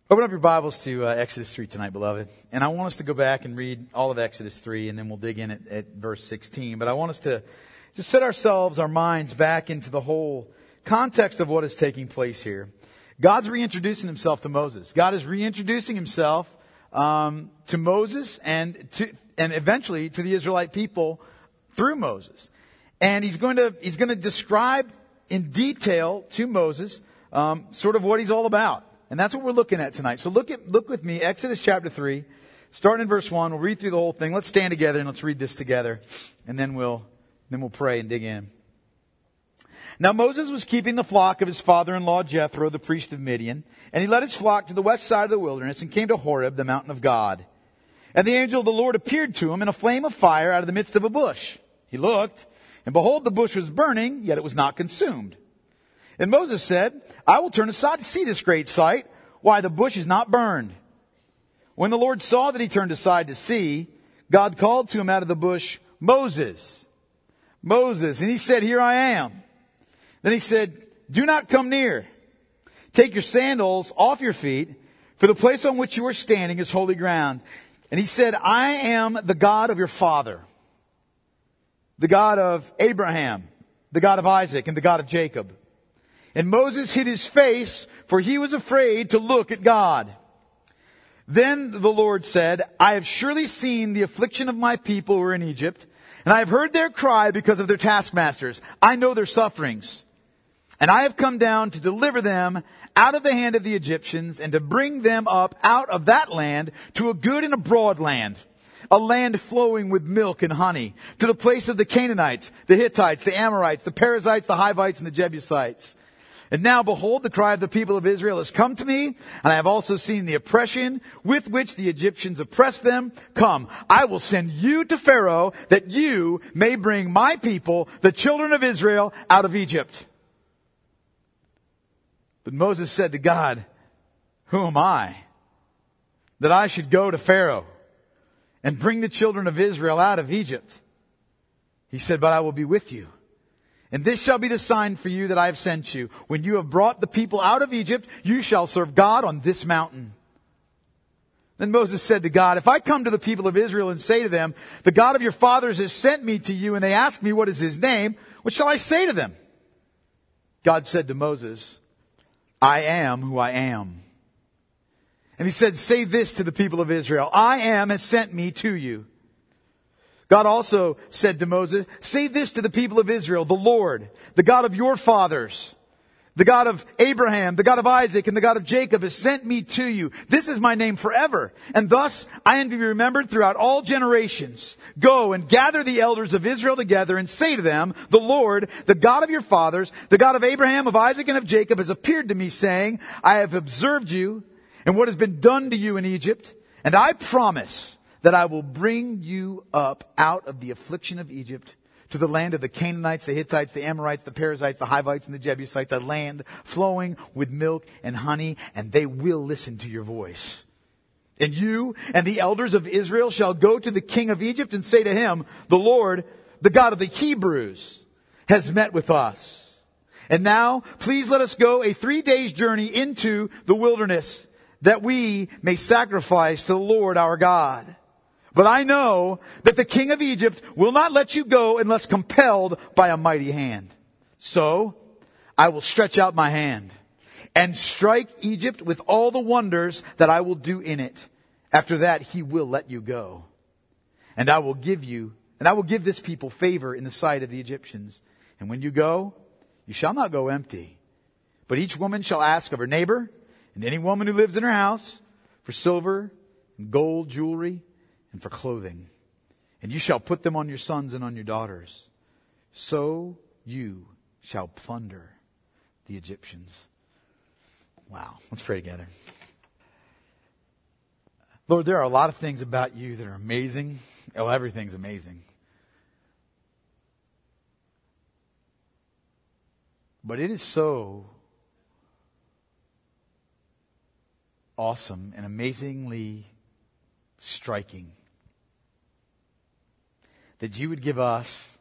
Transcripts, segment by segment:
Open up your Bibles to Exodus 3 tonight, beloved. And I want us to go back and read all of Exodus 3, and then we'll dig in at verse 16. But I want us to just set our minds back into the whole context of what is taking place here. God's reintroducing himself to Moses. God is reintroducing himself to Moses and eventually to the Israelite people through Moses. And he's going to describe in detail to Moses sort of what he's all about. And that's what we're looking at tonight. So look with me, Exodus chapter 3, starting in verse 1. We'll read through the whole thing. Let's stand together and let's read this together. And then we'll pray and dig in. Now Moses was keeping the flock of his father-in-law Jethro, the priest of Midian. And he led his flock to the west side of the wilderness and came to Horeb, the mountain of God. And the angel of the Lord appeared to him in a flame of fire out of the midst of a bush. He looked, and behold, the bush was burning, yet it was not consumed. And Moses said, I will turn aside to see this great sight, why the bush is not burned. When the Lord saw that he turned aside to see, God called to him out of the bush, Moses, Moses. And he said, Here I am. Then he said, Do not come near. Take your sandals off your feet, for the place on which you are standing is holy ground. And he said, I am the God of your father, the God of Abraham, the God of Isaac, and the God of Jacob. And Moses hid his face, for he was afraid to look at God. Then the Lord said, I have surely seen the affliction of my people who are in Egypt, and I have heard their cry because of their taskmasters. I know their sufferings. And I have come down to deliver them out of the hand of the Egyptians and to bring them up out of that land to a good and a broad land, a land flowing with milk and honey, to the place of the Canaanites, the Hittites, the Amorites, the Perizzites, the Hivites, and the Jebusites. And now, behold, the cry of the people of Israel has come to me, and I have also seen the oppression with which the Egyptians oppress them. Come, I will send you to Pharaoh, that you may bring my people, the children of Israel, out of Egypt. But Moses said to God, Who am I, that I should go to Pharaoh and bring the children of Israel out of Egypt? He said, But I will be with you. And this shall be the sign for you that I have sent you. When you have brought the people out of Egypt, you shall serve God on this mountain. Then Moses said to God, If I come to the people of Israel and say to them, The God of your fathers has sent me to you, and they ask me, What is his name? What shall I say to them? God said to Moses, I am who I am. And he said, Say this to the people of Israel, I am has sent me to you. God also said to Moses, Say this to the people of Israel, the Lord, the God of your fathers, the God of Abraham, the God of Isaac, and the God of Jacob has sent me to you. This is my name forever. And thus I am to be remembered throughout all generations. Go and gather the elders of Israel together and say to them, The Lord, the God of your fathers, the God of Abraham, of Isaac, and of Jacob has appeared to me, saying, I have observed you and what has been done to you in Egypt, and I promise that I will bring you up out of the affliction of Egypt to the land of the Canaanites, the Hittites, the Amorites, the Perizzites, the Hivites, and the Jebusites, a land flowing with milk and honey, and they will listen to your voice. And you and the elders of Israel shall go to the king of Egypt and say to him, The Lord, the God of the Hebrews, has met with us. And now, please let us go a 3 days journey into the wilderness, that we may sacrifice to the Lord our God. But I know that the king of Egypt will not let you go unless compelled by a mighty hand. So I will stretch out my hand and strike Egypt with all the wonders that I will do in it. After that, he will let you go. And I will give this people favor in the sight of the Egyptians. And when you go, you shall not go empty. But each woman shall ask of her neighbor and any woman who lives in her house for silver and gold jewelry and for clothing. And you shall put them on your sons and on your daughters. So you shall plunder the Egyptians. Wow. Let's pray together. Lord, there are a lot of things about you that are amazing. Oh, everything's amazing. But it is so awesome and amazingly striking that you would give us,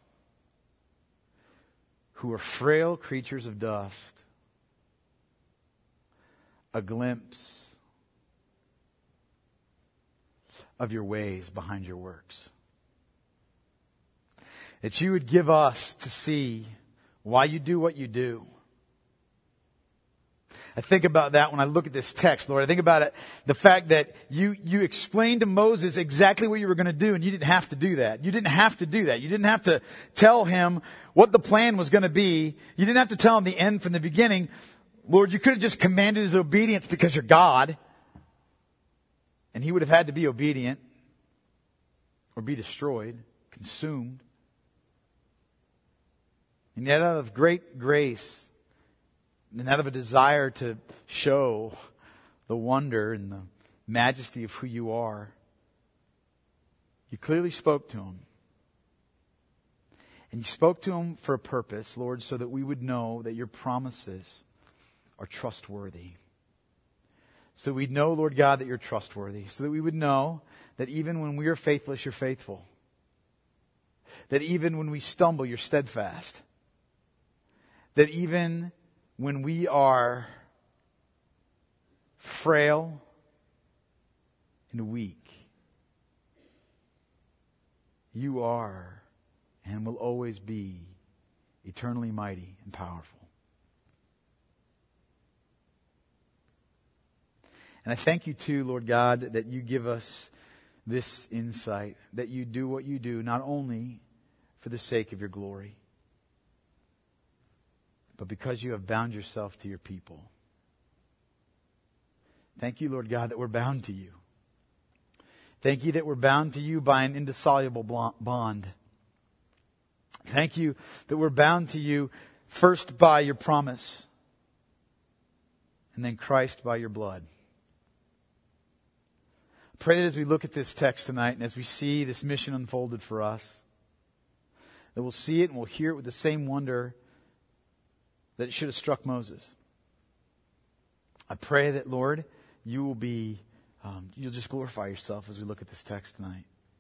who are frail creatures of dust, a glimpse of your ways behind your works. That you would give us to see why you do what you do. I think about that when I look at this text, Lord. I think about it, the fact that you explained to Moses exactly what you were going to do, and you didn't have to do that. You didn't have to do that. You didn't have to tell him what the plan was going to be. You didn't have to tell him the end from the beginning. Lord, you could have just commanded his obedience because you're God. And he would have had to be obedient or be destroyed, consumed. And yet out of great grace, and out of a desire to show the wonder and the majesty of who you are, you clearly spoke to him. And you spoke to him for a purpose, Lord, so that we would know that your promises are trustworthy. So we'd know, Lord God, that you're trustworthy. So that we would know that even when we are faithless, you're faithful. That even when we stumble, you're steadfast. That even when we are frail and weak, you are and will always be eternally mighty and powerful. And I thank you too, Lord God, that you give us this insight, that you do what you do, not only for the sake of your glory, but because you have bound yourself to your people. Thank you, Lord God, that we're bound to you. Thank you that we're bound to you by an indissoluble bond. Thank you that we're bound to you first by your promise, and then Christ by your blood. I pray that as we look at this text tonight and as we see this mission unfolded for us, that we'll see it and we'll hear it with the same wonder that it should have struck Moses. I pray that, Lord, you'll just glorify yourself as we look at this text tonight.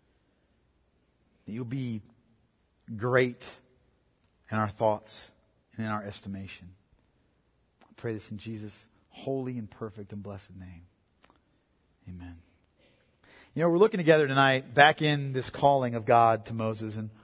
That you'll be great in our thoughts and in our estimation. I pray this in Jesus' holy and perfect and blessed name. Amen. You know, we're looking together tonight back in this calling of God to Moses, and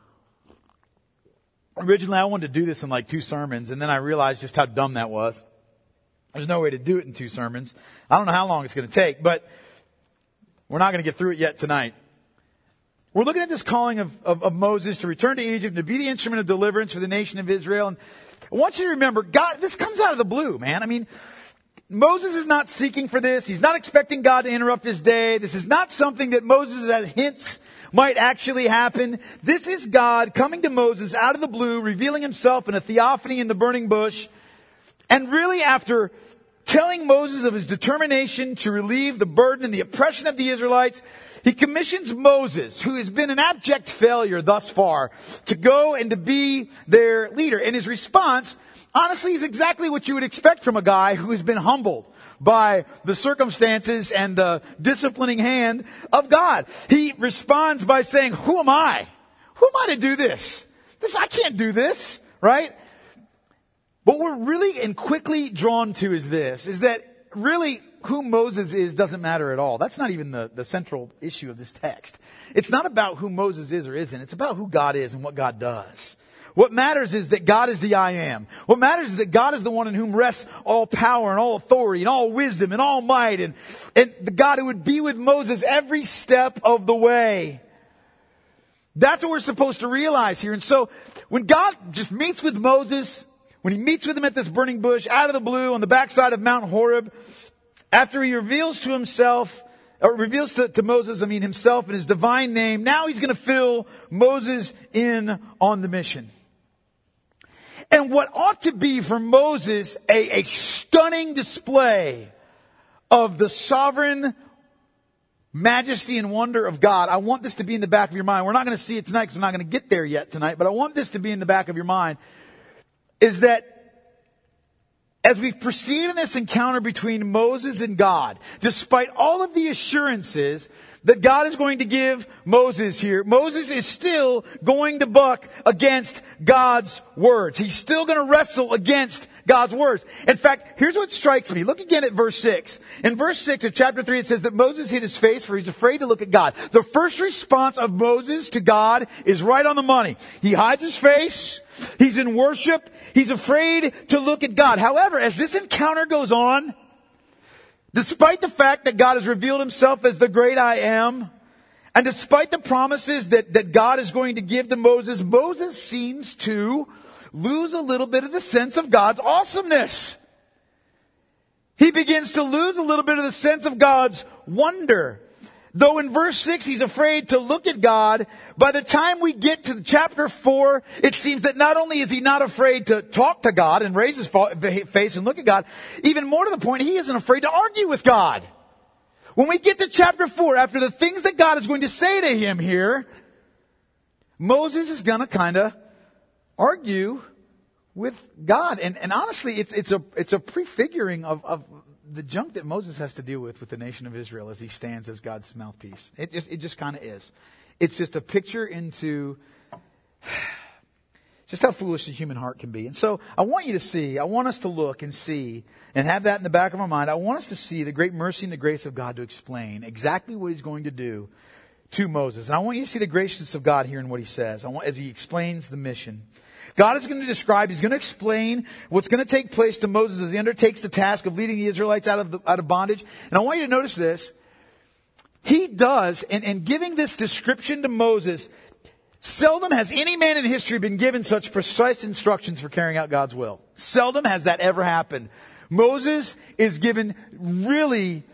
originally I wanted to do this in like 2 sermons, and then I realized just how dumb that was. There's no way to do it in 2 sermons. I don't know how long it's going to take, but we're not going to get through it yet tonight. We're looking at this calling of Moses to return to Egypt, to be the instrument of deliverance for the nation of Israel. And I want you to remember, God, this comes out of the blue, man. I mean, Moses is not seeking for this. He's not expecting God to interrupt his day. This is not something that Moses had hints might actually happen. This is God coming to Moses out of the blue, revealing himself in a theophany in the burning bush. And really, after telling Moses of his determination to relieve the burden and the oppression of the Israelites, he commissions Moses, who has been an abject failure thus far, to go and to be their leader. And his response, honestly, is exactly what you would expect from a guy who has been humbled by the circumstances and the disciplining hand of God. He responds by saying, who am I? Who am I to do this? I can't do this, right? What we're really and quickly drawn to is that really who Moses is doesn't matter at all. That's not even the central issue of this text. It's not about who Moses is or isn't. It's about who God is and what God does. What matters is that God is the I am. What matters is that God is the one in whom rests all power and all authority and all wisdom and all might, and the God who would be with Moses every step of the way. That's what we're supposed to realize here. And so when God just meets with Moses, when he meets with him at this burning bush out of the blue on the backside of Mount Horeb, after he reveals to himself, or reveals to Moses, himself in his divine name, now he's going to fill Moses in on the mission. And what ought to be for Moses a stunning display of the sovereign majesty and wonder of God. I want this to be in the back of your mind. We're not going to see it tonight because we're not going to get there yet tonight, but I want this to be in the back of your mind, is that as we proceed in this encounter between Moses and God, despite all of the assurances that God is going to give Moses here, Moses is still going to buck against God's words. He's still going to wrestle against God's words. In fact, here's what strikes me. Look again at verse 6. In verse 6 of chapter 3, it says that Moses hid his face for he's afraid to look at God. The first response of Moses to God is right on the money. He hides his face. He's in worship. He's afraid to look at God. However, as this encounter goes on, despite the fact that God has revealed himself as the great I am, and despite the promises that God is going to give to Moses, Moses seems to lose a little bit of the sense of God's awesomeness. He begins to lose a little bit of the sense of God's wonder. Though in verse 6 he's afraid to look at God, by the time we get to chapter 4, it seems that not only is he not afraid to talk to God and raise his face and look at God, even more to the point, he isn't afraid to argue with God. When we get to chapter 4, after the things that God is going to say to him here, Moses is going to kind of argue with God. And honestly, it's a prefiguring of the junk that Moses has to deal with the nation of Israel as he stands as God's mouthpiece. It just kind of is. It's just a picture into just how foolish the human heart can be. And so I want us to look and see and have that in the back of our mind. I want us to see the great mercy and the grace of God to explain exactly what he's going to do to Moses. And I want you to see the graciousness of God here in what he says. As he explains the mission. God is going to describe, he's going to explain what's going to take place to Moses as he undertakes the task of leading the Israelites out of bondage. And I want you to notice this. He does, and giving this description to Moses, seldom has any man in history been given such precise instructions for carrying out God's will. Seldom has that ever happened. Moses is given really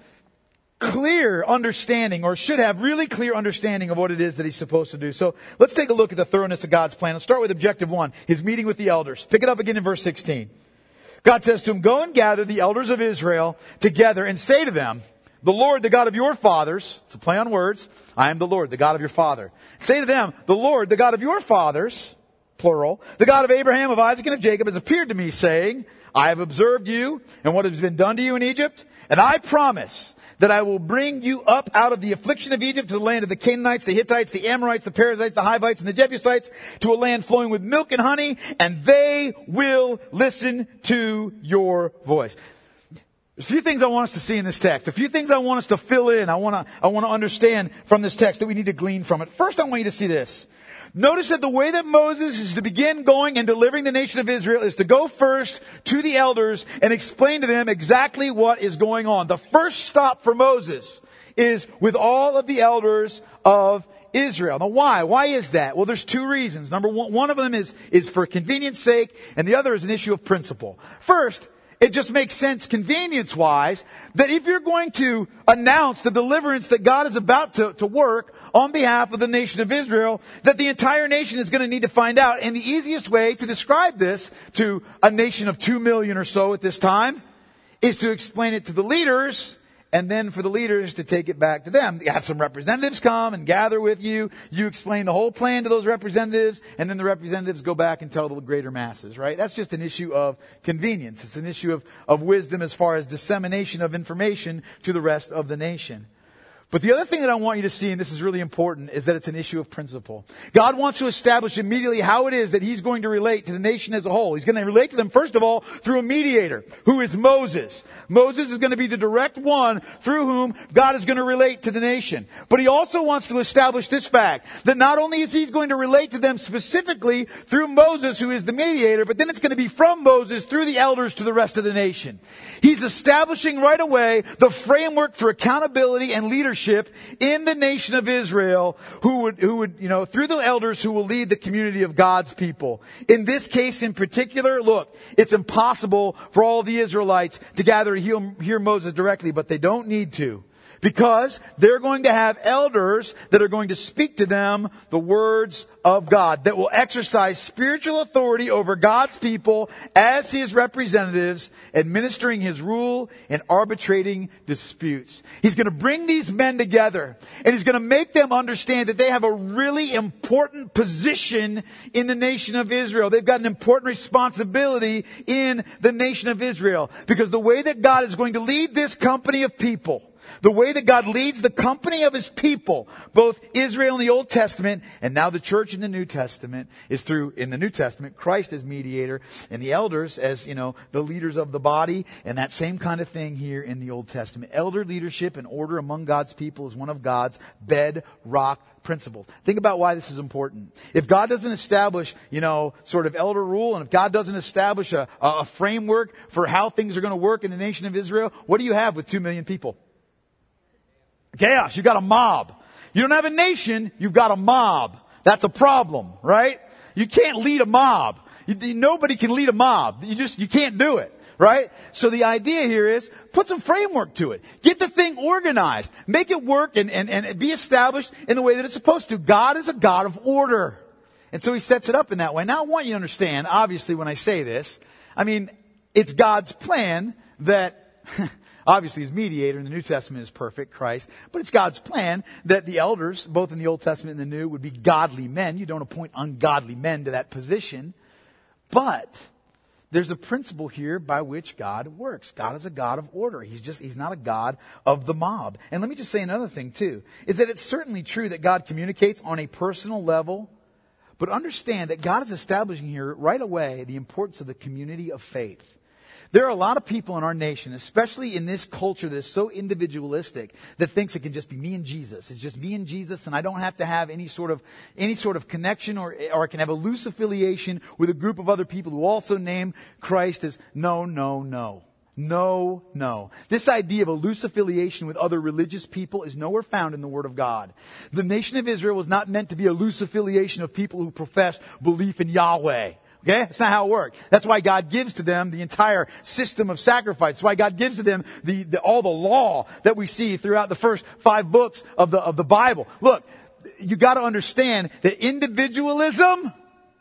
clear understanding, or should have really clear understanding of what it is that he's supposed to do. So let's take a look at the thoroughness of God's plan. Let's start with objective 1, his meeting with the elders. Pick it up again in verse 16. God says to him, "Go and gather the elders of Israel together and say to them, the Lord, the God of your fathers," it's a play on words, "I am the Lord, the God of your father. Say to them, the Lord, the God of your fathers," plural, "the God of Abraham, of Isaac, and of Jacob has appeared to me, saying, I have observed you and what has been done to you in Egypt, and I promise that I will bring you up out of the affliction of Egypt to the land of the Canaanites, the Hittites, the Amorites, the Perizzites, the Hivites, and the Jebusites, to a land flowing with milk and honey, and they will listen to your voice." There's a few things I want us to see in this text. A few things I want us to fill in. I want to understand from this text that we need to glean from it. First, I want you to see this. Notice that the way that Moses is to begin going and delivering the nation of Israel is to go first to the elders and explain to them exactly what is going on. The first stop for Moses is with all of the elders of Israel. Now why? Why is that? Well, there's two reasons. Number one of them is for convenience sake, and the other is an issue of principle. First, it just makes sense convenience-wise that if you're going to announce the deliverance that God is about to work on behalf of the nation of Israel, that the entire nation is going to need to find out. And the easiest way to describe this to a nation of 2 million or so at this time is to explain it to the leaders, and then for the leaders to take it back to them. You have some representatives come and gather with you. You explain the whole plan to those representatives, and then the representatives go back and tell the greater masses, right? That's just an issue of convenience. It's an issue of wisdom as far as dissemination of information to the rest of the nation. But the other thing that I want you to see, and this is really important, is that it's an issue of principle. God wants to establish immediately how it is that He's going to relate to the nation as a whole. He's going to relate to them, first of all, through a mediator, who is Moses. Moses is going to be the direct one through whom God is going to relate to the nation. But He also wants to establish this fact, that not only is He going to relate to them specifically through Moses, who is the mediator, but then it's going to be from Moses through the elders to the rest of the nation. He's establishing right away the framework for accountability and leadership in the nation of Israel, who would, through the elders who will lead the community of God's people. In this case in particular, look, it's impossible for all the Israelites to gather and hear Moses directly, but they don't need to. Because they're going to have elders that are going to speak to them the words of God, that will exercise spiritual authority over God's people as His representatives, administering His rule and arbitrating disputes. He's going to bring these men together, and He's going to make them understand that they have a really important position in the nation of Israel. They've got an important responsibility in the nation of Israel. Because the way that God is going to lead this company of people, The way that God leads the company of His people, both Israel in the Old Testament and now the church in the New Testament, is through, in the New Testament, Christ as mediator and the elders as, the leaders of the body, and that same kind of thing here in the Old Testament. Elder leadership and order among God's people is one of God's bedrock principles. Think about why this is important. If God doesn't establish, sort of elder rule, and if God doesn't establish a framework for how things are going to work in the nation of Israel, what do you have with 2 million people? Chaos. You got a mob. You don't have a nation, you've got a mob. That's a problem, right? You can't lead a mob. Nobody can lead a mob. You can't do it, right? So the idea here is put some framework to it. Get the thing organized. Make it work and be established in the way that it's supposed to. God is a God of order. And so He sets it up in that way. Now I want you to understand, obviously when I say this, it's God's plan that obviously His mediator in the New Testament is perfect, Christ. But it's God's plan that the elders, both in the Old Testament and the New, would be godly men. You don't appoint ungodly men to that position. But there's a principle here by which God works. God is a God of order. He's not a God of the mob. And let me just say another thing too, is that it's certainly true that God communicates on a personal level. But understand that God is establishing here right away the importance of the community of faith. There are a lot of people in our nation, especially in this culture that is so individualistic, that thinks it can just be me and Jesus. It's just me and Jesus, and I don't have to have any sort of connection, or I can have a loose affiliation with a group of other people who also name Christ as no. This idea of a loose affiliation with other religious people is nowhere found in the Word of God. The nation of Israel was not meant to be a loose affiliation of people who profess belief in Yahweh. Okay? That's not how it works. That's why God gives to them the entire system of sacrifice. That's why God gives to them all the law that we see throughout the first 5 books of the Bible. Look, you got to understand that individualism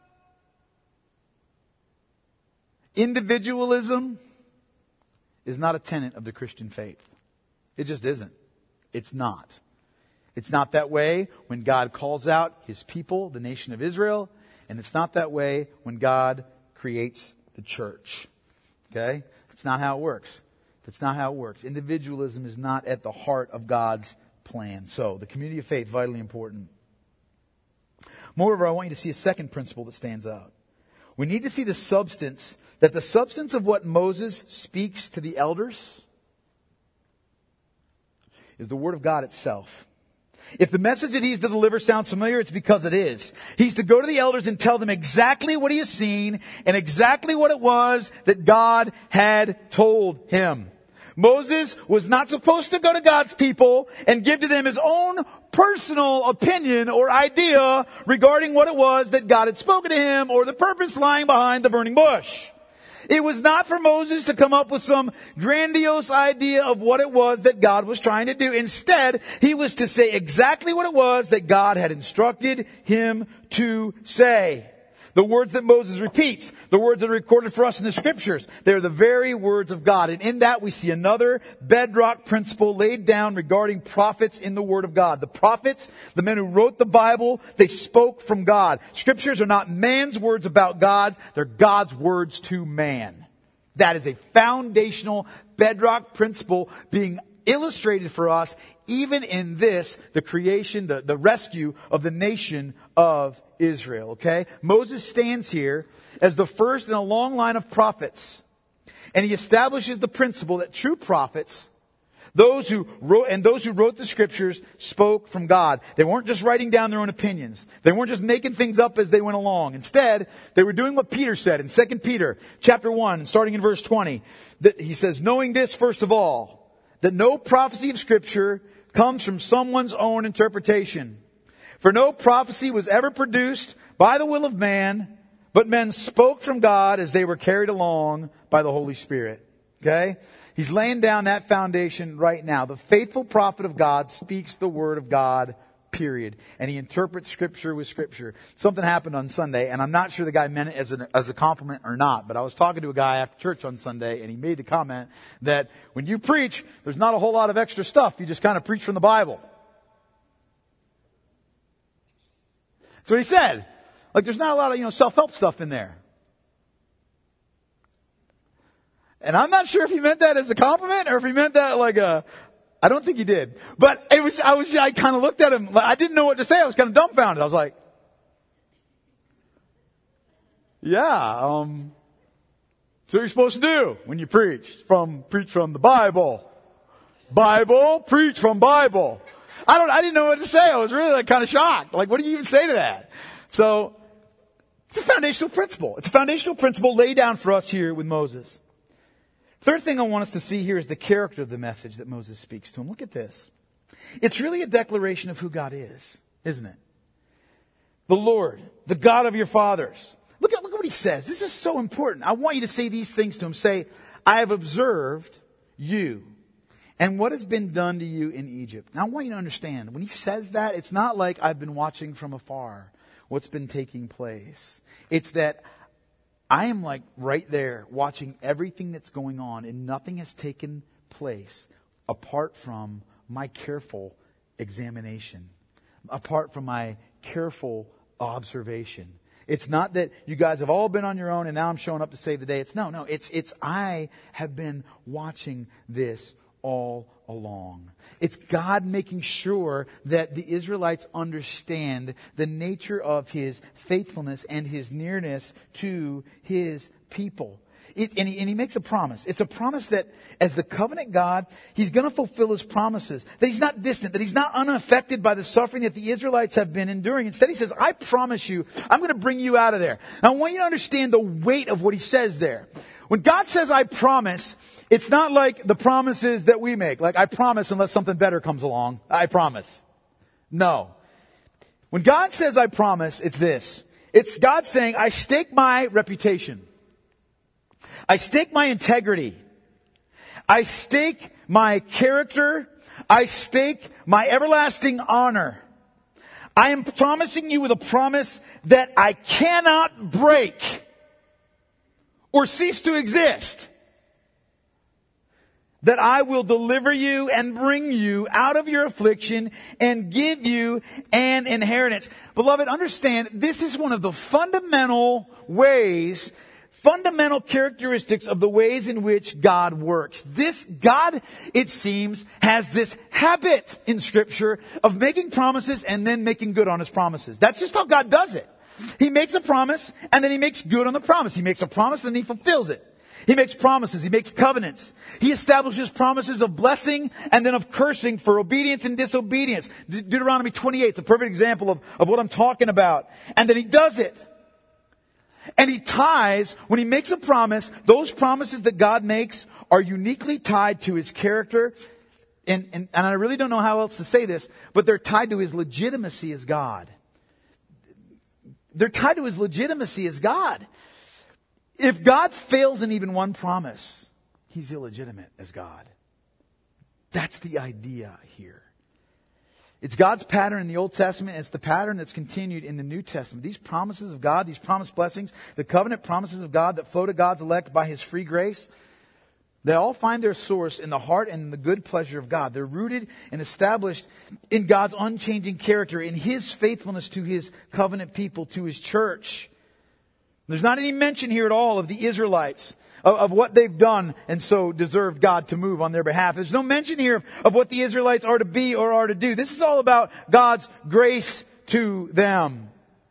is not a tenet of the Christian faith. It just isn't. It's not. It's not that way when God calls out His people, the nation of Israel. And it's not that way when God creates the church. Okay? It's not how it works. That's not how it works. Individualism is not at the heart of God's plan. So, the community of faith, vitally important. Moreover, I want you to see a second principle that stands out. We need to see the substance of what Moses speaks to the elders is the Word of God itself. If the message that he's to deliver sounds familiar, it's because it is. He's to go to the elders and tell them exactly what he has seen and exactly what it was that God had told him. Moses was not supposed to go to God's people and give to them his own personal opinion or idea regarding what it was that God had spoken to him or the purpose lying behind the burning bush. It was not for Moses to come up with some grandiose idea of what it was that God was trying to do. Instead, he was to say exactly what it was that God had instructed him to say. The words that Moses repeats, the words that are recorded for us in the Scriptures, they're the very words of God. And in that we see another bedrock principle laid down regarding prophets in the Word of God. The prophets, the men who wrote the Bible, they spoke from God. Scriptures are not man's words about God, they're God's words to man. That is a foundational bedrock principle being illustrated for us even in this, the creation, the rescue of the nation of Israel. Okay? Moses stands here as the first in a long line of prophets. And he establishes the principle that true prophets, those who wrote the Scriptures, spoke from God. They weren't just writing down their own opinions. They weren't just making things up as they went along. Instead, they were doing what Peter said in 2 Peter chapter 1, starting in verse 20. That he says, knowing this first of all, that no prophecy of Scripture comes from someone's own interpretation. For no prophecy was ever produced by the will of man, but men spoke from God as they were carried along by the Holy Spirit. Okay? He's laying down that foundation right now. The faithful prophet of God speaks the word of God, period. And he interprets Scripture with Scripture. Something happened on Sunday, and I'm not sure the guy meant it as a compliment or not, but I was talking to a guy after church on Sunday, and he made the comment that when you preach, there's not a whole lot of extra stuff. You just kind of preach from the Bible. That's what he said. Like, there's not a lot of, self-help stuff in there. And I'm not sure if he meant that as a compliment or if he meant that like I I don't think he did. But I kind of looked at him. I didn't know what to say. I was kind of dumbfounded. I was like, yeah, so what you're supposed to do when you preach from the Bible. Bible, preach from Bible. I didn't know what to say. I was really kind of shocked. Like, what do you even say to that? So, it's a foundational principle. It's a foundational principle laid down for us here with Moses. Third thing I want us to see here is the character of the message that Moses speaks to him. Look at this. It's really a declaration of who God is, isn't it? The Lord, the God of your fathers. Look at what he says. This is so important. I want you to say these things to him. Say, I have observed you and what has been done to you in Egypt. Now I want you to understand, when he says that, it's not like I've been watching from afar what's been taking place. It's that I am like right there watching everything that's going on, and nothing has taken place apart from my careful examination, apart from my careful observation. It's not that you guys have all been on your own and now I'm showing up to save the day. It's I have been watching this all along. It's God making sure that the Israelites understand the nature of His faithfulness and His nearness to His people. And he makes a promise. It's a promise that as the covenant God, He's going to fulfill His promises. That He's not distant. That He's not unaffected by the suffering that the Israelites have been enduring. Instead, He says, I promise you, I'm going to bring you out of there. Now, I want you to understand the weight of what He says there. When God says, I promise, it's not like the promises that we make. Like, I promise unless something better comes along. I promise. No. When God says, I promise, it's this. It's God saying, I stake my reputation. I stake my integrity. I stake my character. I stake my everlasting honor. I am promising you with a promise that I cannot break or cease to exist. That I will deliver you and bring you out of your affliction and give you an inheritance. Beloved, understand, this is one of the fundamental characteristics of the ways in which God works. This God, it seems, has this habit in Scripture of making promises and then making good on His promises. That's just how God does it. He makes a promise and then He makes good on the promise. He makes a promise and He fulfills it. He makes promises. He makes covenants. He establishes promises of blessing and then of cursing for obedience and disobedience. Deuteronomy 28 is a perfect example of what I'm talking about. And then He does it. And He ties, when He makes a promise, those promises that God makes are uniquely tied to His character. And I really don't know how else to say this, but they're tied to His legitimacy as God. They're tied to His legitimacy as God. If God fails in even one promise, He's illegitimate as God. That's the idea here. It's God's pattern in the Old Testament. It's the pattern that's continued in the New Testament. These promises of God, these promised blessings, the covenant promises of God that flow to God's elect by His free grace, they all find their source in the heart and in the good pleasure of God. They're rooted and established in God's unchanging character, in His faithfulness to His covenant people, to His church. There's not any mention here at all of the Israelites, of what they've done and so deserved God to move on their behalf. There's no mention here of what the Israelites are to be or are to do. This is all about God's grace to them.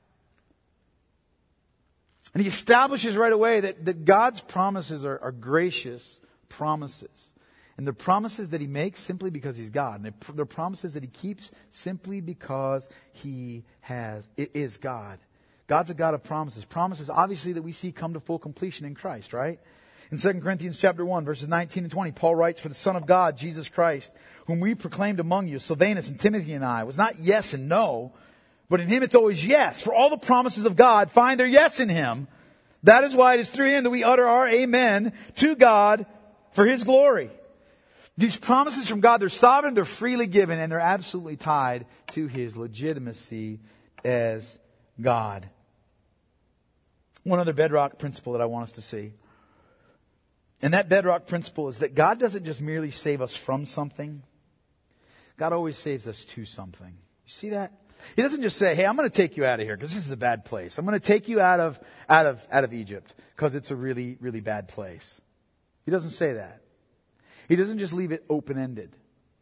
And He establishes right away that God's promises are gracious promises. And they're promises that He makes simply because He's God. And they're promises that He keeps simply because He is God. God's a God of promises. Promises, obviously, that we see come to full completion in Christ, right? In 2 Corinthians chapter 1, verses 19 and 20, Paul writes, For the Son of God, Jesus Christ, whom we proclaimed among you, Silvanus and Timothy and I, was not yes and no, but in Him it's always yes. For all the promises of God find their yes in Him. That is why it is through Him that we utter our amen to God for His glory. These promises from God, they're sovereign, they're freely given, and they're absolutely tied to His legitimacy as God. One other bedrock principle that I want us to see. And that bedrock principle is that God doesn't just merely save us from something. God always saves us to something. You see that? He doesn't just say, hey, I'm going to take you out of here because this is a bad place. I'm going to take you out of Egypt because it's a really, really bad place. He doesn't say that. He doesn't just leave it open-ended.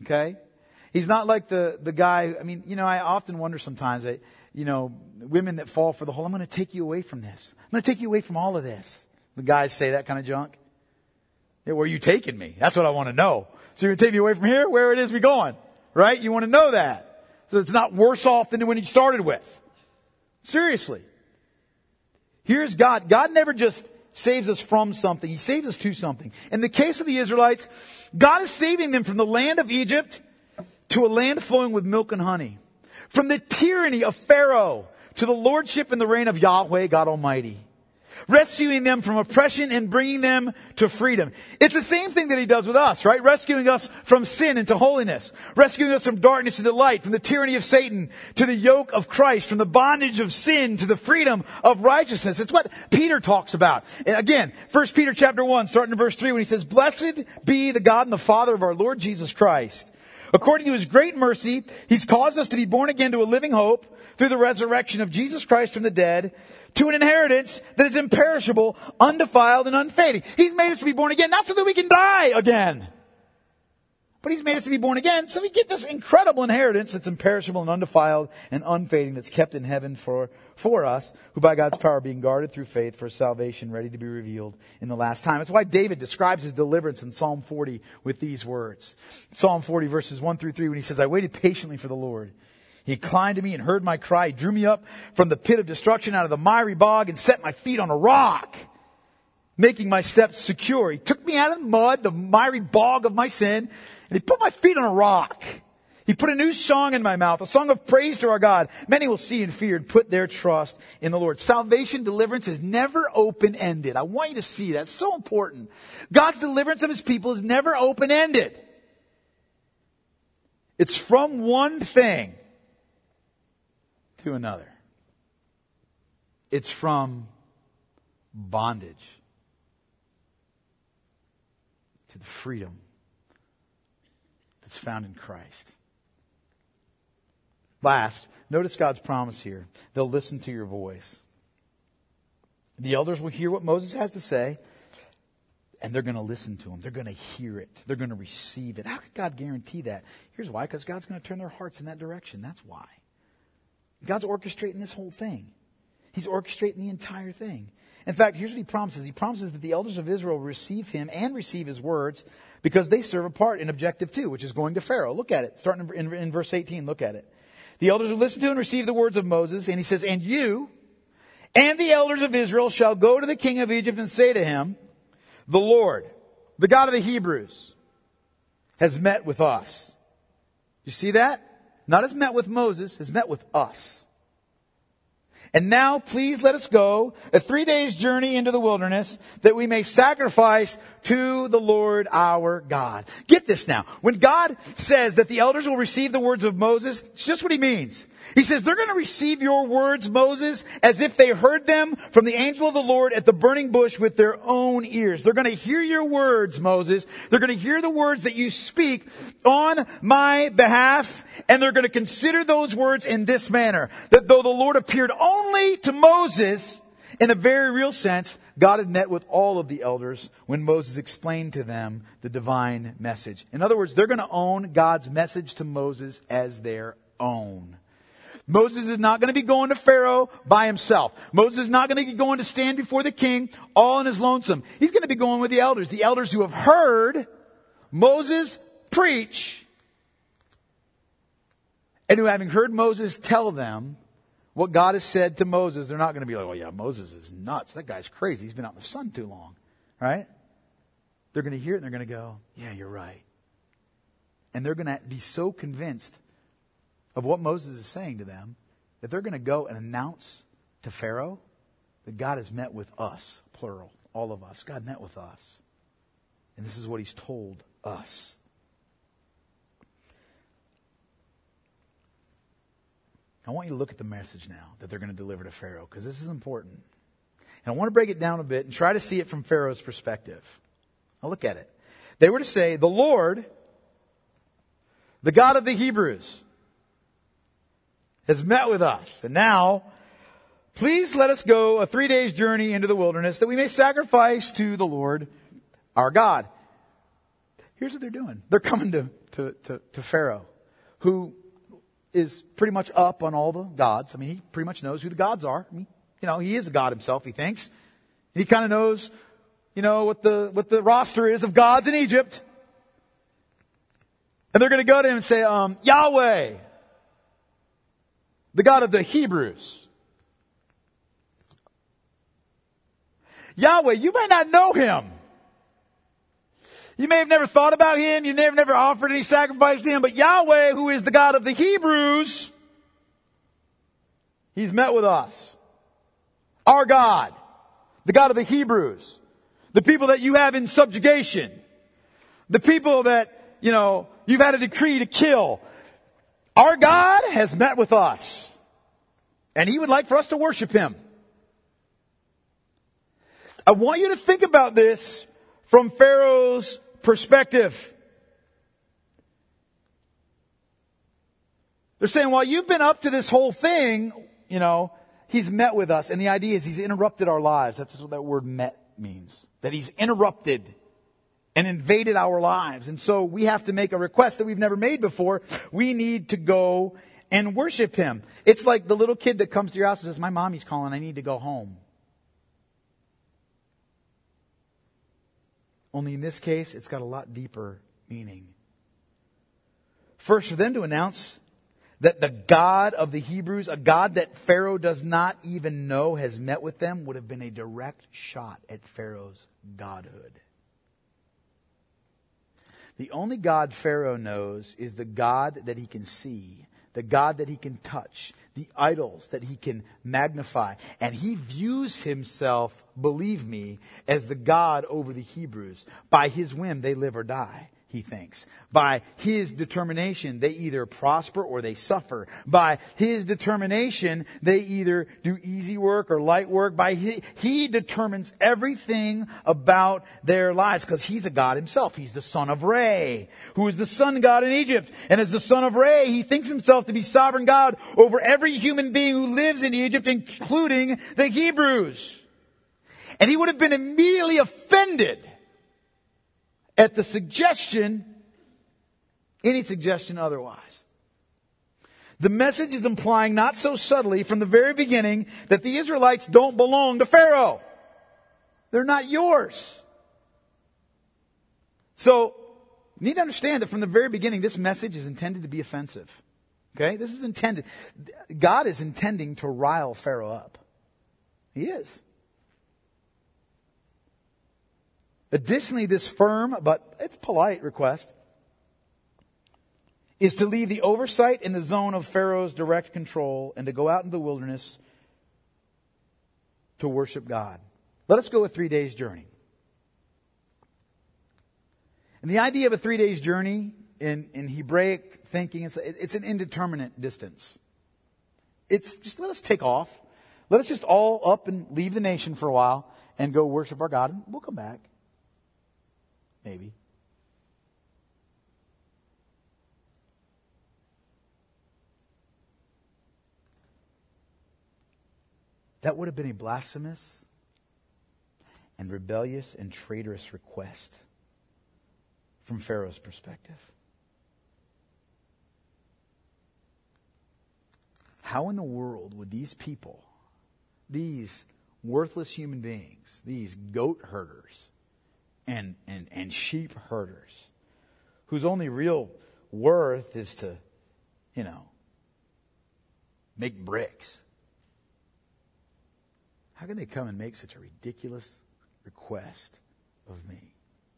Okay? He's not like the guy, I often wonder sometimes that, women that fall for the whole, I'm going to take you away from this. I'm going to take you away from all of this. The guys say that kind of junk. Yeah, where are you taking me? That's what I want to know. So you're going to take me away from here? Where it is we going? Right? You want to know that. So it's not worse off than when you started with. Seriously. Here's God. God never just saves us from something. He saves us to something. In the case of the Israelites, God is saving them from the land of Egypt to a land flowing with milk and honey. From the tyranny of Pharaoh to the lordship and the reign of Yahweh, God Almighty. Rescuing them from oppression and bringing them to freedom. It's the same thing that He does with us, right? Rescuing us from sin into holiness. Rescuing us from darkness into light. From the tyranny of Satan to the yoke of Christ. From the bondage of sin to the freedom of righteousness. It's what Peter talks about. And again, 1 Peter chapter 1, starting in verse 3, when he says, "Blessed be the God and the Father of our Lord Jesus Christ. According to His great mercy, He's caused us to be born again to a living hope through the resurrection of Jesus Christ from the dead, to an inheritance that is imperishable, undefiled, and unfading." He's made us to be born again, not so that we can die again. But He's made us to be born again so we get this incredible inheritance that's imperishable and undefiled and unfading, that's kept in heaven for us, who by God's power are being guarded through faith for salvation ready to be revealed in the last time. That's why David describes his deliverance in Psalm 40 with these words. Psalm 40 verses 1 through 3, when he says, "I waited patiently for the Lord. He inclined to me and heard my cry. He drew me up from the pit of destruction, out of the miry bog, and set my feet on a rock, making my steps secure. He took me out of the mud, the miry bog of my sin, and He put my feet on a rock. He put a new song in my mouth, a song of praise to our God. Many will see and fear and put their trust in the Lord." Salvation, deliverance is never open-ended. I want you to see that. It's so important. God's deliverance of His people is never open-ended. It's from one thing to another. It's from bondage to the freedom that's found in Christ. Last, notice God's promise here. They'll listen to your voice. The elders will hear what Moses has to say, and they're going to listen to him. They're going to hear it. They're going to receive it. How can God guarantee that? Here's why. Because God's going to turn their hearts in that direction. That's why. God's orchestrating this whole thing. He's orchestrating the entire thing. In fact, here's what He promises. He promises that the elders of Israel will receive Him and receive His words because they serve a part in objective 2, which is going to Pharaoh. Look at it. Starting in verse 18, look at it. The elders will listen to and receive the words of Moses. And he says, "And you and the elders of Israel shall go to the king of Egypt and say to him, 'The Lord, the God of the Hebrews, has met with us.'" You see that? Not has met with Moses, has met with us. "And now please let us go a 3 days journey into the wilderness that we may sacrifice to the Lord our God." Get this now. When God says that the elders will receive the words of Moses, it's just what He means. He says, they're going to receive your words, Moses, as if they heard them from the angel of the Lord at the burning bush with their own ears. They're going to hear your words, Moses. They're going to hear the words that you speak on my behalf, and they're going to consider those words in this manner: that though the Lord appeared only to Moses, in a very real sense, God had met with all of the elders when Moses explained to them the divine message. In other words, they're going to own God's message to Moses as their own. Moses is not going to be going to Pharaoh by himself. Moses is not going to be going to stand before the king all on his lonesome. He's going to be going with the elders who have heard Moses preach, and who, having heard Moses tell them what God has said to Moses, they're not going to be like, "Oh yeah, Moses is nuts. That guy's crazy. He's been out in the sun too long." Right? They're going to hear it and they're going to go, "Yeah, you're right." And they're going to be so convinced of what Moses is saying to them that they're going to go and announce to Pharaoh that God has met with us, plural, all of us. God met with us. And this is what He's told us. I want you to look at the message now that they're going to deliver to Pharaoh, because this is important. And I want to break it down a bit and try to see it from Pharaoh's perspective. Now look at it. They were to say, "The Lord, the God of the Hebrews, has met with us. And now, please let us go a 3 days journey into the wilderness that we may sacrifice to the Lord our God." here's what they're doing. They're coming to Pharaoh, who is pretty much up on all the gods. I mean, he pretty much knows who the gods are. I mean, he is a god himself, he thinks. He kind of knows, what the roster is of gods in Egypt. And they're going to go to him and say, Yahweh, the God of the Hebrews. Yahweh, you may not know him. You may have never thought about him. You may have never offered any sacrifice to him. But Yahweh, who is the God of the Hebrews, he's met with us. Our God, the God of the Hebrews. The people that you have in subjugation. The people that, you've had a decree to kill. Our God has met with us. And he would like for us to worship him. I want you to think about this from Pharaoh's perspective. They're saying, while you've been up to this whole thing, he's met with us. And the idea is he's interrupted our lives. That's what that word met means. That he's interrupted and invaded our lives. And so we have to make a request that we've never made before. We need to go and worship him. It's like the little kid that comes to your house and says, my mommy's calling, I need to go home. Only in this case, it's got a lot deeper meaning. First, for them to announce that the God of the Hebrews, a God that Pharaoh does not even know, has met with them, would have been a direct shot at Pharaoh's godhood. The only God Pharaoh knows is the God that he can see, the God that he can touch, the idols that he can magnify. And he views himself, believe me, as the God over the Hebrews. By his whim, they live or die, he thinks. By his determination, they either prosper or they suffer. By his determination, they either do easy work or light work. He determines everything about their lives because he's a God himself. He's the son of Re, who is the sun god in Egypt. And as the son of Re, he thinks himself to be sovereign God over every human being who lives in Egypt, including the Hebrews. And he would have been immediately offended at the suggestion, any suggestion otherwise. The message is implying not so subtly from the very beginning that the Israelites don't belong to Pharaoh. They're not yours. So, you need to understand that from the very beginning, this message is intended to be offensive. Okay? This is intended. God is intending to rile Pharaoh up. He is. Additionally, this firm, but it's polite request, is to leave the oversight in the zone of Pharaoh's direct control and to go out in the wilderness to worship God. Let us go a 3 days journey. And the idea of a 3 days journey in Hebraic thinking, it's an indeterminate distance. It's just let us take off. Let us just all up and leave the nation for a while and go worship our God, and we'll come back. Maybe. That would have been a blasphemous and rebellious and traitorous request from Pharaoh's perspective. How in the world would these people, these worthless human beings, these goat herders, and sheep herders, whose only real worth is to, make bricks. How can they come and make such a ridiculous request of me?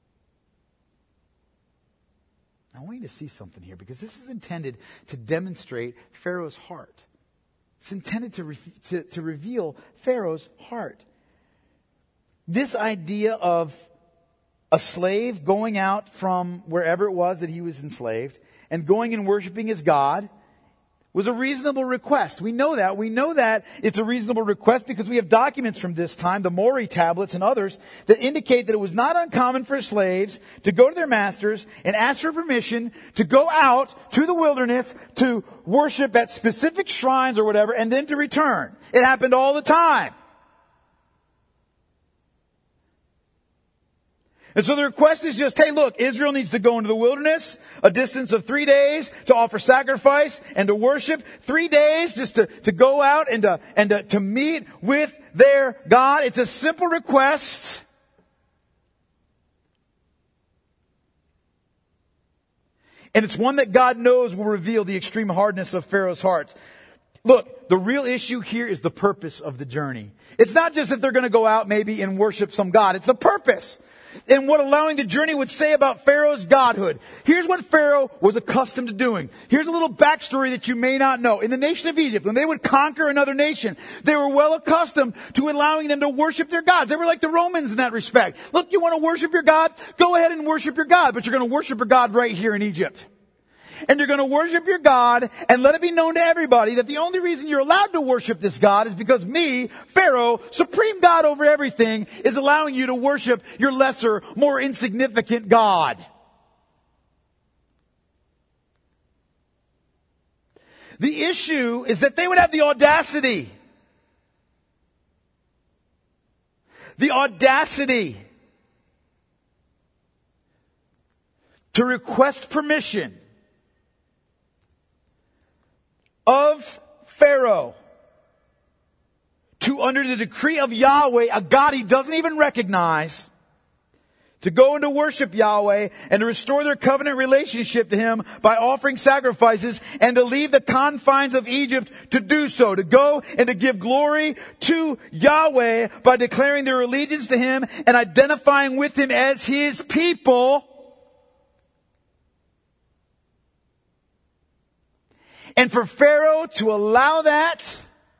I want you to see something here, because this is intended to demonstrate Pharaoh's heart. It's intended to reveal Pharaoh's heart. This idea of a slave going out from wherever it was that he was enslaved and going and worshiping his God was a reasonable request. We know that. We know that it's a reasonable request because we have documents from this time, the Mori tablets and others, that indicate that it was not uncommon for slaves to go to their masters and ask for permission to go out to the wilderness to worship at specific shrines or whatever, and then to return. It happened all the time. And so the request is just, hey, look, Israel needs to go into the wilderness, a distance of 3 days to offer sacrifice and to worship. 3 days just to go out and to meet with their God. It's a simple request. And it's one that God knows will reveal the extreme hardness of Pharaoh's heart. Look, the real issue here is the purpose of the journey. It's not just that they're going to go out maybe and worship some God. It's the purpose. And what allowing the journey would say about Pharaoh's godhood. Here's what Pharaoh was accustomed to doing. Here's a little backstory that you may not know. In the nation of Egypt, when they would conquer another nation, they were well accustomed to allowing them to worship their gods. They were like the Romans in that respect. Look, you want to worship your God? Go ahead and worship your God, but you're going to worship your God right here in Egypt. And you're going to worship your God and let it be known to everybody that the only reason you're allowed to worship this God is because me, Pharaoh, supreme God over everything, is allowing you to worship your lesser, more insignificant God. The issue is that they would have the audacity to request permission of Pharaoh to, under the decree of Yahweh, a God he doesn't even recognize, to go and to worship Yahweh and to restore their covenant relationship to Him by offering sacrifices and to leave the confines of Egypt to do so, to go and to give glory to Yahweh by declaring their allegiance to Him and identifying with Him as His people. And for Pharaoh to allow that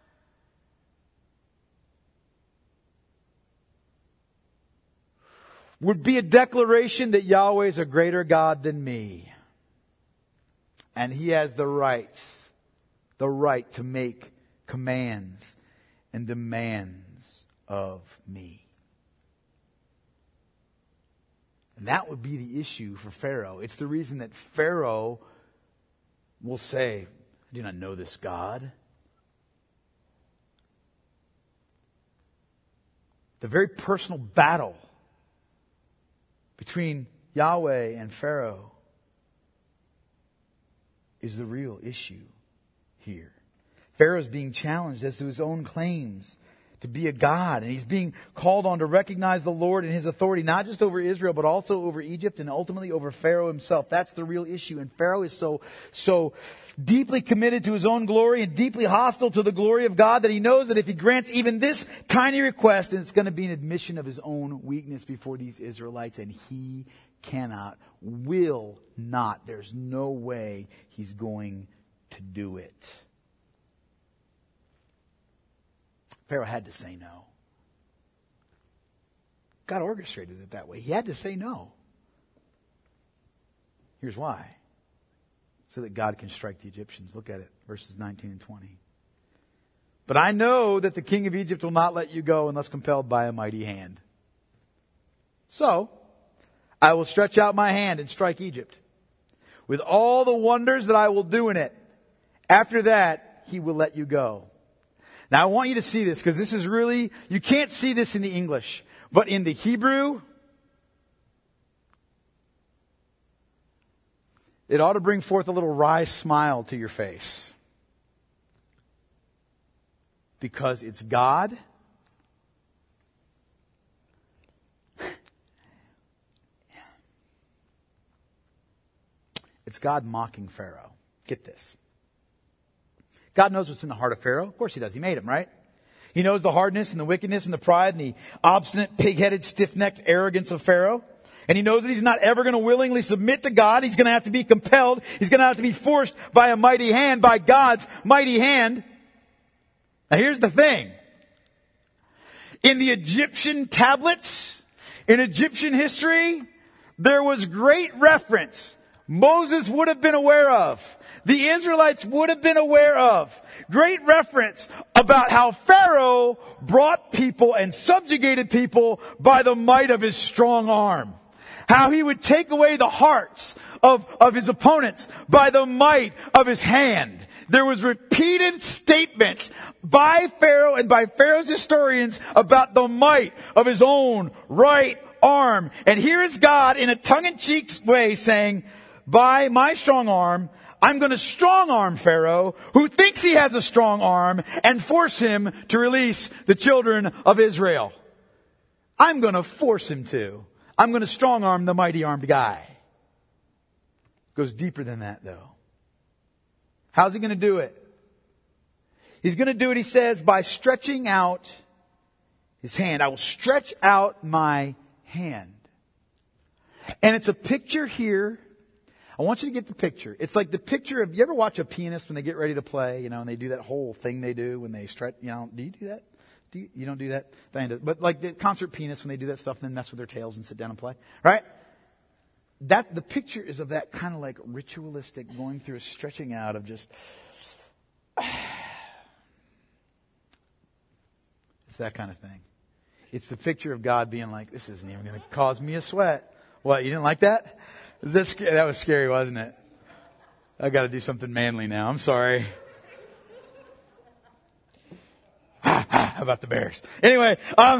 would be a declaration that Yahweh is a greater God than me. And He has the right to make commands and demands of me. And that would be the issue for Pharaoh. It's the reason that Pharaoh will say, I do not know this God. The very personal battle between Yahweh and Pharaoh is the real issue here. Pharaoh's being challenged as to his own claims to be a God. And he's being called on to recognize the Lord and His authority, not just over Israel, but also over Egypt and ultimately over Pharaoh himself. That's the real issue. And Pharaoh is so deeply committed to his own glory and deeply hostile to the glory of God that he knows that if he grants even this tiny request, and it's going to be an admission of his own weakness before these Israelites, and he cannot, will not. There's no way he's going to do it. Pharaoh had to say no. God orchestrated it that way. He had to say no. Here's why. So that God can strike the Egyptians. Look at it, verses 19 and 20. But I know that the king of Egypt will not let you go unless compelled by a mighty hand. So, I will stretch out my hand and strike Egypt with all the wonders that I will do in it. After that, he will let you go. Now I want you to see this because this is really, you can't see this in the English, but in the Hebrew, it ought to bring forth a little wry smile to your face. Because it's God it's God mocking Pharaoh. Get this. God knows what's in the heart of Pharaoh. Of course He does. He made him, right? He knows the hardness and the wickedness and the pride and the obstinate, pig-headed, stiff-necked arrogance of Pharaoh. And he knows that he's not ever going to willingly submit to God. He's going to have to be compelled. He's going to have to be forced by a mighty hand, by God's mighty hand. Now here's the thing. In the Egyptian tablets, in Egyptian history, there was great reference Moses would have been aware of. The Israelites would have been aware of. Great reference about how Pharaoh brought people and subjugated people by the might of his strong arm. How he would take away the hearts of his opponents by the might of his hand. There was repeated statements by Pharaoh and by Pharaoh's historians about the might of his own right arm. And here is God in a tongue-in-cheek way saying, by my strong arm, I'm going to strong arm Pharaoh, who thinks he has a strong arm, and force him to release the children of Israel. I'm going to force him to. I'm going to strong arm the mighty armed guy. Goes deeper than that, though. How's he going to do it? He's going to do it, he says, by stretching out his hand. I will stretch out my hand. And it's a picture here. I want you to get the picture. It's like the picture of, you ever watch a pianist when they get ready to play, and they do that whole thing they do when they stretch, do you do that? You don't do that? Diane does. But like the concert pianists when they do that stuff and then mess with their tails and sit down and play. Right? The picture is of that kind of like ritualistic going through a stretching out of just, it's that kind of thing. It's the picture of God being like, this isn't even going to cause me a sweat. What, you didn't like that? That was scary, wasn't it? I got to do something manly now. I'm sorry. How about the Bears? Anyway,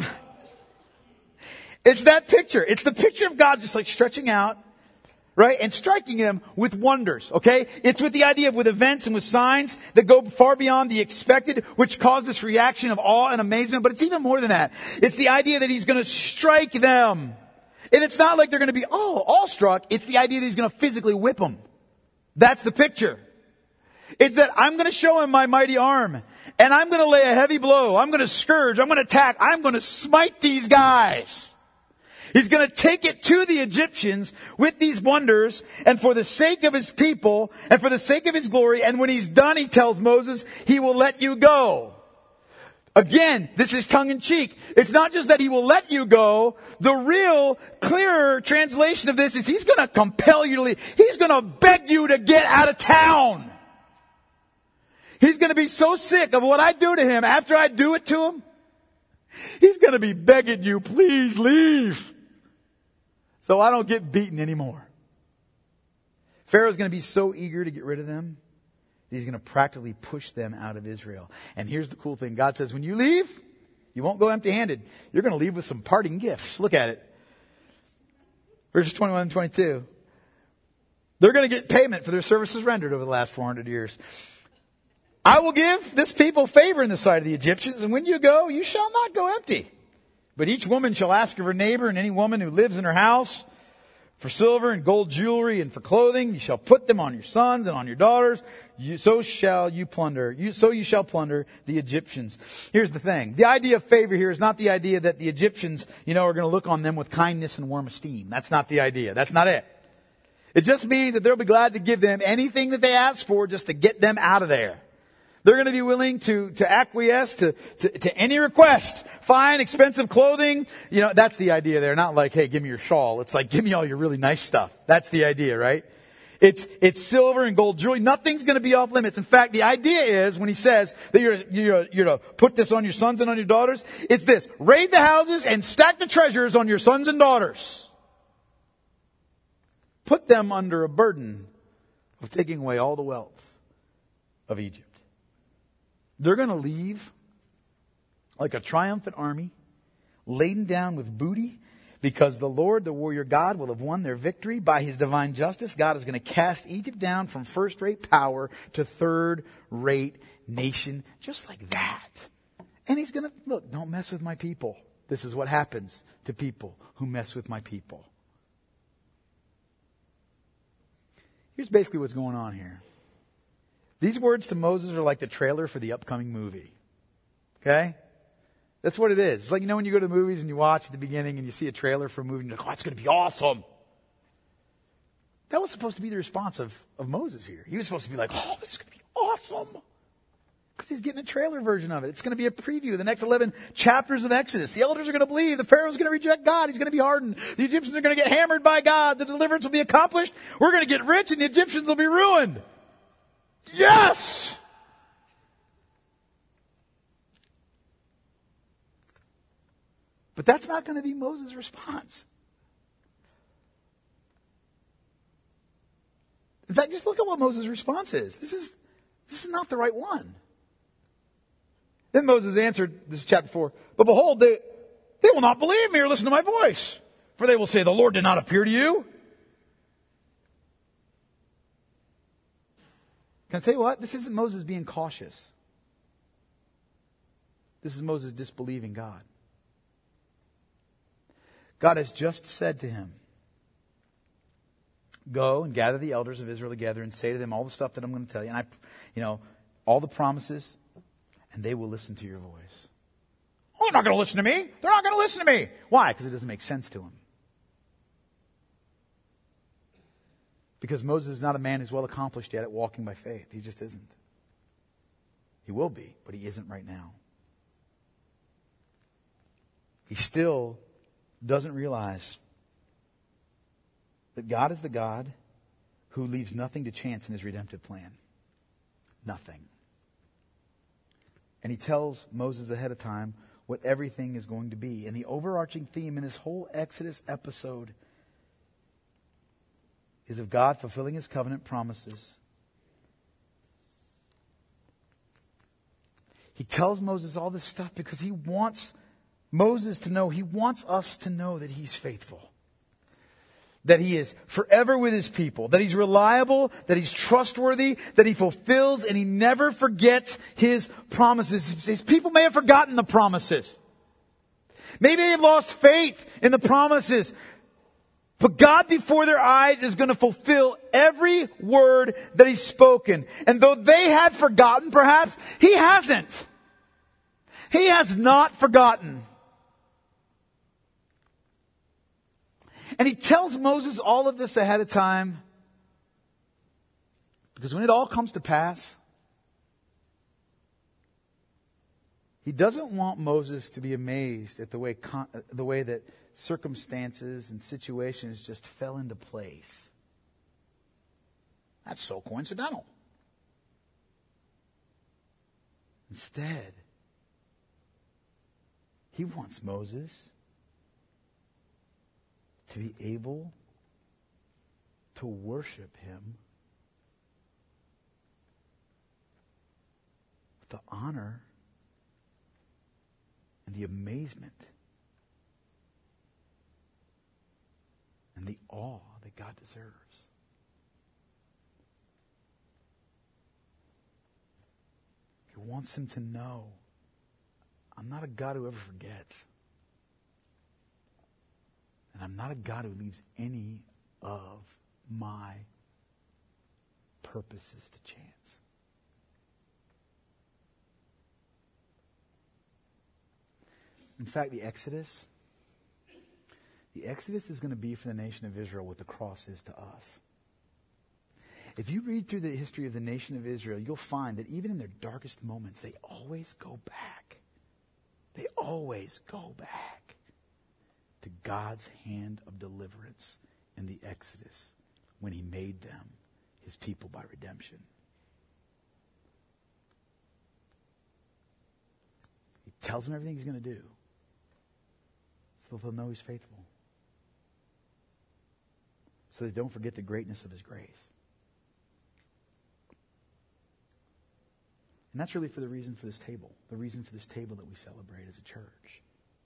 it's that picture. It's the picture of God just like stretching out, right? And striking him with wonders, okay? It's with the idea of with events and with signs that go far beyond the expected, which cause this reaction of awe and amazement. But it's even more than that. It's the idea that he's going to strike them. And it's not like they're going to be, awestruck. It's the idea that he's going to physically whip them. That's the picture. It's that I'm going to show him my mighty arm. And I'm going to lay a heavy blow. I'm going to scourge. I'm going to attack. I'm going to smite these guys. He's going to take it to the Egyptians with these wonders. And for the sake of his people and for the sake of his glory. And when he's done, he tells Moses, he will let you go. Again, this is tongue-in-cheek. It's not just that he will let you go. The real, clearer translation of this is he's going to compel you to leave. He's going to beg you to get out of town. He's going to be so sick of what I do to him after I do it to him. He's going to be begging you, please leave, so I don't get beaten anymore. Pharaoh's going to be so eager to get rid of them. He's going to practically push them out of Israel. And here's the cool thing. God says, when you leave, you won't go empty-handed. You're going to leave with some parting gifts. Look at it. Verses 21 and 22. They're going to get payment for their services rendered over the last 400 years. I will give this people favor in the sight of the Egyptians, and when you go, you shall not go empty. But each woman shall ask of her neighbor, and any woman who lives in her house, for silver and gold jewelry and for clothing, you shall put them on your sons and on your daughters. So you shall plunder the Egyptians. Here's the thing. The idea of favor here is not the idea that the Egyptians, are going to look on them with kindness and warm esteem. That's not the idea. That's not it. It just means that they'll be glad to give them anything that they ask for just to get them out of there. They're going to be willing to acquiesce to any request. Fine, expensive clothing. That's the idea there. Not like, hey, give me your shawl. It's like, give me all your really nice stuff. That's the idea, right? It's silver and gold jewelry. Nothing's going to be off limits. In fact, the idea is when he says that you're to put this on your sons and on your daughters, it's this: raid the houses and stack the treasures on your sons and daughters. Put them under a burden of taking away all the wealth of Egypt. They're going to leave like a triumphant army, laden down with booty, because the Lord, the warrior God, will have won their victory. By his divine justice, God is going to cast Egypt down from first-rate power to third-rate nation, just like that. And he's going to, look, don't mess with my people. This is what happens to people who mess with my people. Here's basically what's going on here. These words to Moses are like the trailer for the upcoming movie. Okay? That's what it is. It's like, when you go to the movies and you watch at the beginning and you see a trailer for a movie and you're like, it's going to be awesome. That was supposed to be the response of Moses here. He was supposed to be like, this is going to be awesome. Because he's getting a trailer version of it. It's going to be a preview of the next 11 chapters of Exodus. The elders are going to believe. The Pharaoh's going to reject God. He's going to be hardened. The Egyptians are going to get hammered by God. The deliverance will be accomplished. We're going to get rich and the Egyptians will be ruined. Yes! But that's not going to be Moses' response. In fact, just look at what Moses' response is. This is not the right one. Then Moses answered, this is chapter 4, but behold, they will not believe me or listen to my voice. For they will say, the Lord did not appear to you. Can I tell you what? This isn't Moses being cautious. This is Moses disbelieving God. God has just said to him, go and gather the elders of Israel together and say to them all the stuff that I'm going to tell you. And all the promises, and they will listen to your voice. Oh, they're not going to listen to me. They're not going to listen to me. Why? Because it doesn't make sense to them. Because Moses is not a man who's well accomplished yet at walking by faith. He just isn't. He will be, but he isn't right now. He still doesn't realize that God is the God who leaves nothing to chance in his redemptive plan. Nothing. And he tells Moses ahead of time what everything is going to be. And the overarching theme in this whole Exodus episode is of God fulfilling his covenant promises. He tells Moses all this stuff because he wants Moses to know, he wants us to know that he's faithful. That he is forever with his people. That he's reliable, that he's trustworthy, that he fulfills and he never forgets his promises. His people may have forgotten the promises. Maybe they've lost faith in the promises. But God before their eyes is going to fulfill every word that he's spoken. And though they had forgotten, perhaps, he hasn't. He has not forgotten. And he tells Moses all of this ahead of time. Because when it all comes to pass, he doesn't want Moses to be amazed at the way that circumstances and situations just fell into place. That's so coincidental. Instead, he wants Moses to be able to worship him with the honor and the amazement and the awe that God deserves. He wants him to know, I'm not a God who ever forgets. And I'm not a God who leaves any of my purposes to chance. In fact, the Exodus is going to be for the nation of Israel what the cross is to us. If you read through the history of the nation of Israel, you'll find that even in their darkest moments, they always go back. They always go back to God's hand of deliverance in the Exodus when he made them his people by redemption. He tells them everything he's going to do so they'll know he's faithful. So they don't forget the greatness of his grace. And that's really the reason for this table that we celebrate as a church.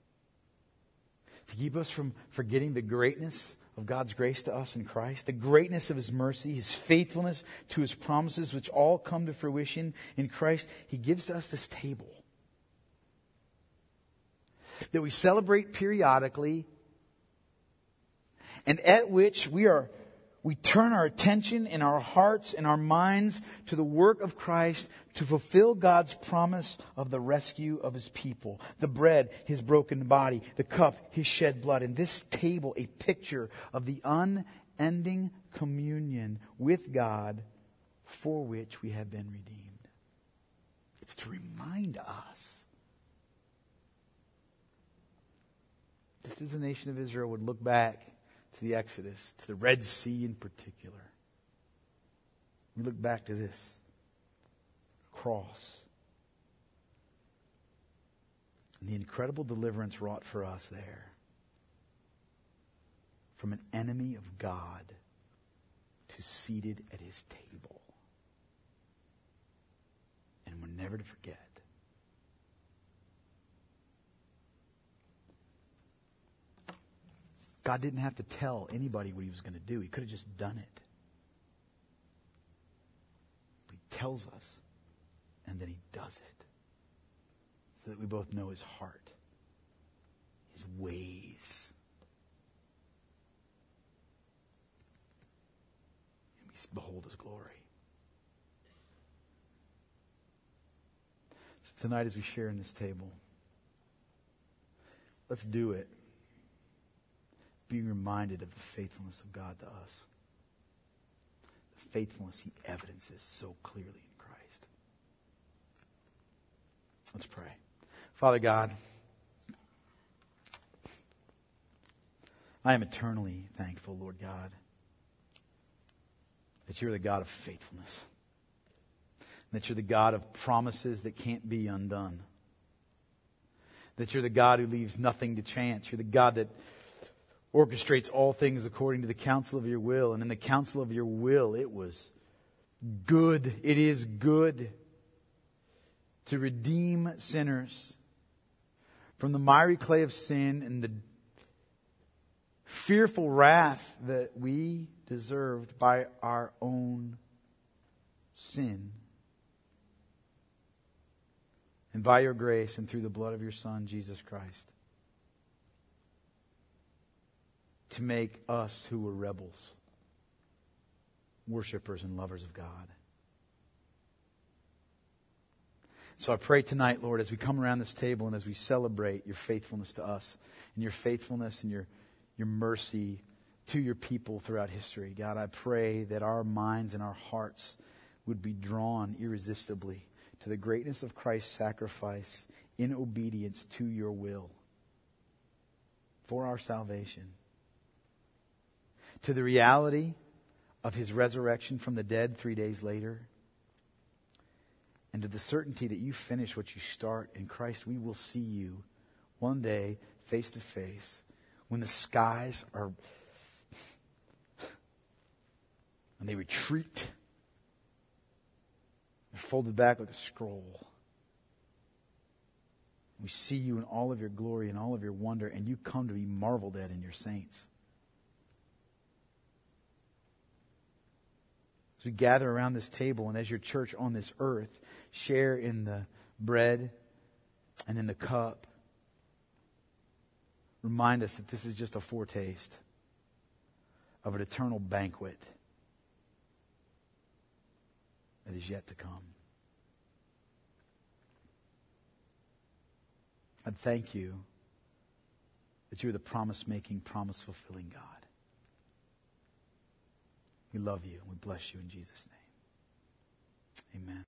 To keep us from forgetting the greatness of God's grace to us in Christ, the greatness of his mercy, his faithfulness to his promises, which all come to fruition in Christ, he gives to us this table that we celebrate periodically and at which we turn our attention and our hearts and our minds to the work of Christ to fulfill God's promise of the rescue of his people. The bread, his broken body. The cup, his shed blood. And this table, a picture of the unending communion with God for which we have been redeemed. It's to remind us, just as the nation of Israel would look back to the Exodus, to the Red Sea in particular. We look back to this cross and the incredible deliverance wrought for us there from an enemy of God to seated at his table. And we're never to forget. God didn't have to tell anybody what he was going to do. He could have just done it. But he tells us, and then he does it, so that we both know his heart, his ways. And we behold his glory. So tonight as we share in this table, let's do it. Be reminded of the faithfulness of God to us. The faithfulness he evidences so clearly in Christ. Let's pray. Father God, I am eternally thankful, Lord God, that you're the God of faithfulness. That you're the God of promises that can't be undone. That you're the God who leaves nothing to chance. You're the God that orchestrates all things according to the counsel of your will. And in the counsel of your will, it was good. It is good to redeem sinners from the miry clay of sin and the fearful wrath that we deserved by our own sin. And by your grace and through the blood of your Son, Jesus Christ, to make us who were rebels, worshipers and lovers of God. So I pray tonight, Lord, as we come around this table and as we celebrate your faithfulness to us and your faithfulness and your mercy to your people throughout history, God, I pray that our minds and our hearts would be drawn irresistibly to the greatness of Christ's sacrifice in obedience to your will for our salvation. To the reality of his resurrection from the dead 3 days later. And to the certainty that you finish what you start in Christ. We will see you one day face to face when the skies are, when they retreat. They're folded back like a scroll. We see you in all of your glory and all of your wonder, and you come to be marveled at in your saints. As we gather around this table and as your church on this earth, share in the bread and in the cup, remind us that this is just a foretaste of an eternal banquet that is yet to come. I thank you that you're the promise-making, promise-fulfilling God. We love you and we bless you in Jesus' name. Amen.